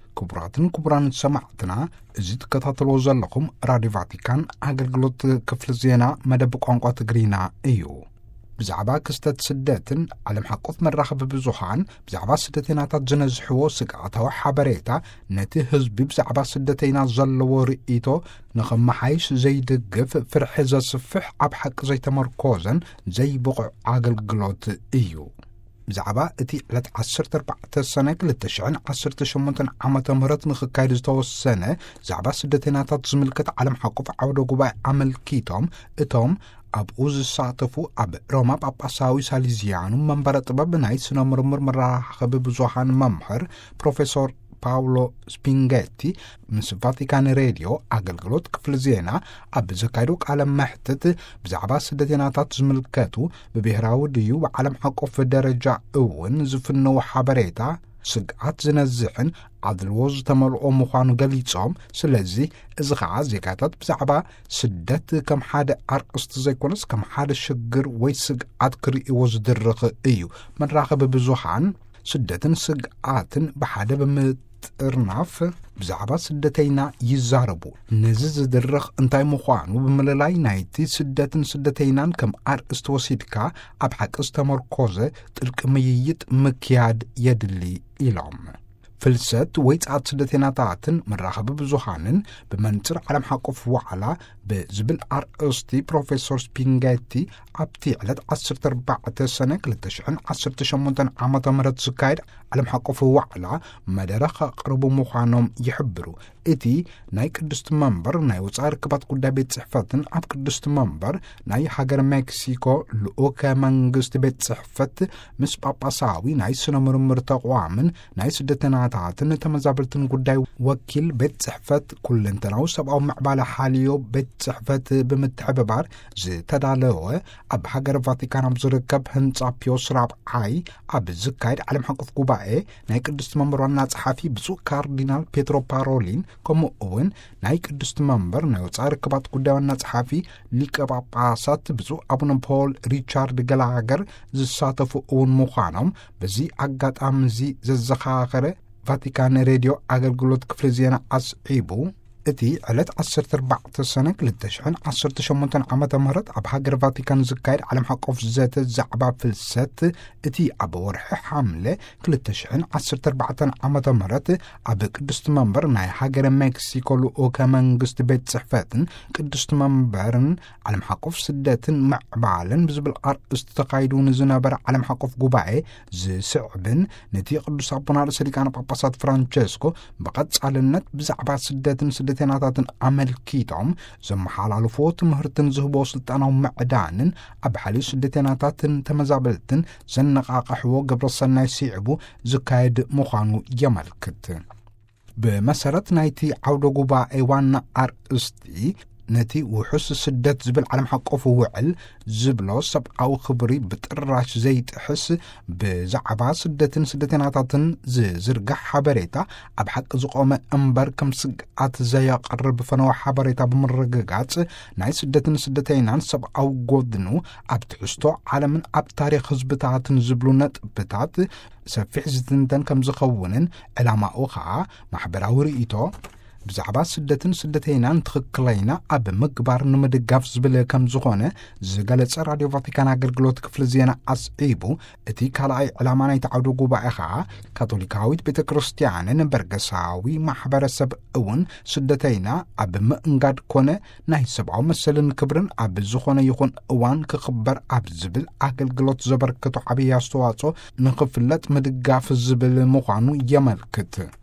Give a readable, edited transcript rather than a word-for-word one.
ክቡራን ሰማዕትና እዚ ተከታተልዎ ዘለኹም ራድዮ ቫቲካን አገልግሎት ክፍለ ዜና መደብ ቋንቋ ትግሪና እዩ። ብዛዕባ ክስተት ስደትን ዓለም ሓቆፍ መራኸቢ ብዙሃን ብዛዕባ ስደተኛታት ዝነዝሕዎ ስግኣታዊ ሓበሬታ ነቲ ህዝቢ ብዛዕባ ስደተኛ ዘለዎ ርእይቶ ንኸመሓይሽ ዘይድግፍ ፍርሒ ዘስፍሕ ኣብ ሓቂ ዘይተመርኮዘን ዘይብቑዕ ኣገልግሎት እዩ። ብዛዕባ እቲ ዕለት 14 ሰነ 2018 ዓመተ ምህረት ንኽካየድ ዝተወሰነ ዛዕባ ስደተኛታት ዝምልከት ዓለም ሓቆፍ ዓውደ ጉባኤ ኣመልኪቶም እቶም ኣብኡ ዝሳተፉ ኣብ ሮማ ጳጳሳዊ ሳሊዝያኑ መንበረ ጥበብ ናይ ስነ ምርምር መራኸቢ ብዙሃን መምህር ፕሮፌሰር ፓውሎ ስፒንጌቲ ምስ ቫቲካን ሬድዮ አገልግሎት ክፍለ ዜና ኣብ ዘካይዶ ቃለ መሕትት ብዛዕባ ስደተኛታት ዝምልከቱ ብብሔራዊ ድዩ ብዓለም ሓቆፍ ደረጃ እውን ዝፍነው ሓበሬታ ስግኣት ዝነዝሕን ዓድልዎ ዝተመልኦ ምዃኑ ገሊጾም ስለዚ እዚ ከዓ ዜጋታት ብዛዕባ ስደት ከም ሓደ ኣርእስቲ ዘይኮነስ ከም ሓደ ሽግር ወይ ስግኣት ክርእይዎ ዝድርኽ እዩ። መራኸቢ ብዙሃን ስደትን ስግኣትን ብሓደ ጥርናፍ ብዛዕባ ስደተኛ ይዛረቡ ነዚ ዝድርኽ እንታይ ምዃኑ ብምልላይ ናይቲ ስደትን ስደተኛን ከም ኣርእስቲ ወሲድካ ኣብ ሓቂ ዝተመርኮዘ ጥልቂ ምይይጥ ምክያድ የድሊ ኢሎም። ፍልሰት ወይ ጻዕት ስደተኛታትን መራኸቢ ብዙሃንን ብመንጽር ዓለም ሓቆፍ ዋዕላ ብዝብል ኣርእስቲ ፕሮፌሰር ስፒንጌቲ ኣብቲ ዕለት 14 ሰነ 2018 ዓመተ ምህረት ዝካየድ ዓለም ሓቆፍ ዋዕላ መደረ ከቕርቡ ምዃኖም ይሕብሩ። እቲ ናይ ቅድስቲ መንበር ናይ ወፃኢ ርክባት ጉዳይ ቤት ጽሕፈትን ኣብ ቅድስቲ መንበር ናይ ሃገር ሜክሲኮ ልኡከ መንግስቲ ቤት ጽሕፈት ምስ ጳጳሳዊ ናይ ስነ ምርምር ተቋምን ናይ ስደተኛታትን ተመዛበልትን ጉዳይ ወኪል ቤት ጽሕፈት ኩለንተናዊ ሰብኣዊ ምዕባለ ሓልዮ ቤት ጽሕፈት ብምትሕብባር ዝተዳለወ ኣብ ሃገር ቫቲካን ኣብ ዝርከብ ህንጻ ፒዮስ ራብዓይ ኣብ ዝካየድ ዓለም ሓቆፍ ጉባኤ ናይ ቅድስቲ መንበር ዋና ጸሓፊ ብፁዕ ካርዲናል ፔትሮ ፓሮሊን ከምኡ እውን ናይ ቅድስቲ መንበር ናይ ወፃኢ ርክባት ጉዳይ ዋና ጸሓፊ ሊቀ ጳጳሳት ብፁዕ አቡነ ፖል ሪቻርድ ገላገር ዝሳተፉ እውን ምዃኖም በዚ ኣጋጣሚ እዚ ዘዘኻኸረ ቫቲካን ሬድዮ አገልግሎት ክፍለ ዜና ኣስዒቡ እቲ ዕለት 14 ሰነ 2018 ዓመተ ምህረት ኣብ ሃገር ቫቲካን ዝካየድ ዓለም ሓቆፍ ዘተ ዛዕባ ፍልሰት እቲ ኣብ ወርሒ ሐምለ 2014 ዓመተ ምህረት ኣብ ቅድስቲ መንበር ናይ ሃገር ሜክሲኮ ልኡከ መንግስቲ ቤት ጽሕፈትን ቅድስቲ መንበርን ዓለም ሓቆፍ ስደትን ምዕባልን ብዝብል ኣርእስቲ ተኻይዱ ንዝነበረ ዓለም ሓቆፍ ጉባኤ ዝስዕብን ነቲ ቅዱስ ኣቡና ርእሰ ሊቃነ ጳጳሳት ፍራንቸስኮ ብቐጻልነት ብዛዕባ ስደትን ስደተኛታትን ኣመልኪቶም ዘመሓላልፎ ትምህርትን ዝህቦ ስልጣናዊ ምዕዳንን ኣብ ሓልዩ ስደተኛታትን ተመዛበልትን ዘነቓቕሕዎ ግብረ ሰናይ ሲዕቡ ዝካየድ ምዃኑ የመልክት። ብመሰረት ናይቲ ዓውደ ጉባኤ ዋና ኣርእስቲ ነቲ ውሑስ ስደት ዝብል ዓለም ሓቆፍ ውዕል ዝብሎ ሰብኣዊ ክብሪ ብጥራሽ ዘይጥሕስ ብዛዕባ ስደትን ስደተኛታትን ዝዝርጋሕ ሓበሬታ ኣብ ሓቂ ዝቆመ እምበር ከም ስግኣት ዘየቐርብ ፈነወ ሓበሬታ ብምርግጋጽ ናይ ስደትን ስደተኛን ሰብኣዊ ጎድኑ ኣብ ትሕዝቶ ዓለምን ኣብ ታሪክ ህዝብታትን ዝብሉ ነጥብታት ሰፊሕ ዝትንተን ከም ዝኸውንን ዕላማኡ ከዓ ማሕበራዊ ርእይቶ ብዛዕባ ስደትን ስደተኛን ትኽክለኛ ኣብ ምግባር ንምድጋፍ ዝብል ከም ዝኾነ ዝገለጸ ራድዮ ቫቲካን አገልግሎት ክፍለ ዜና ኣስዒቡ እቲ ካልኣይ ዕላማ ናይቲ ዓውደ ጉባኤ ከዓ ካቶሊካዊት ቤተ ክርስቲያንን በርገሳዊ ማሕበረሰብ እውን ስደተኛ ኣብ ምእንጋድ ኮነ ናይ ሰብኣዊ መሰልን ክብርን ኣብ ዝኾነ ይኹን እዋን ክኽበር ኣብ ዝብል ኣገልግሎት ዘበርከቱ ዓብዪ ኣስተዋጽኦ ንኽፍለጥ ምድጋፍ ዝብል ምዃኑ የመልክት።